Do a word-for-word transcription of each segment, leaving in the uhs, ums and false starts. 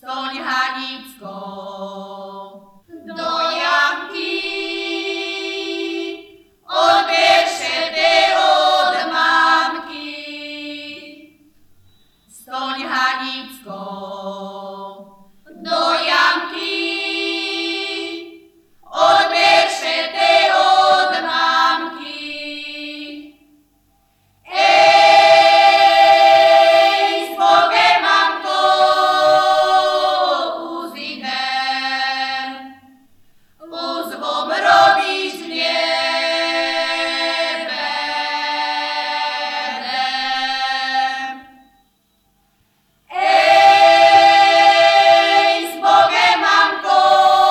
Stoň, Hanicko, do jamky, odbierz šety od mamky. Stoň, Hanicko, do jamky, odbierz šety od mamky. Ej, s Bogiem, mamko, už idem, už vám robiť nebudem. Ej, s Bogiem, mamko,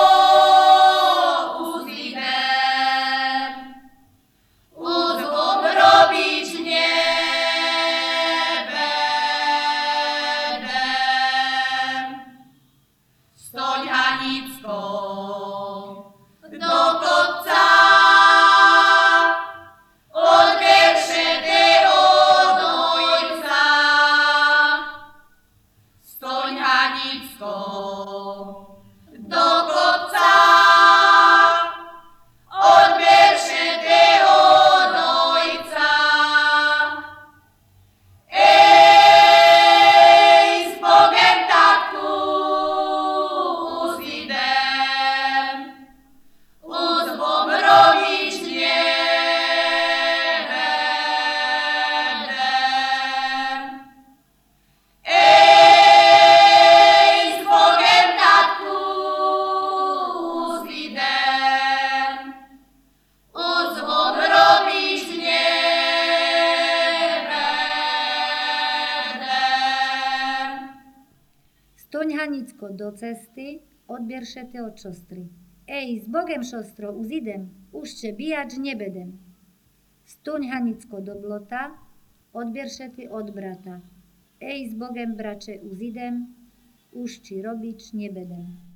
už idem, už vám robiť nebudem. Stoň, Hanicko, do kopca, odbierz šety od ojca. Stoň, Hanicko, do kopca, odbierz šety od ojca. Ej, s Bogiem, tatku, už idem, už vám robiť nebudem. Ej, s Bogiem, tatku, už idem, už vám robiť nebudem. Stoň, Hanicko, do cesty, odbier šety od šostry. Ej, s Bogiem, šostro, už idem, už če bijač nebedem. Stoň, Hanicko, do blota, odbier šety od brata. Ej, s Bogiem, brače, už idem, už či robič nebedem.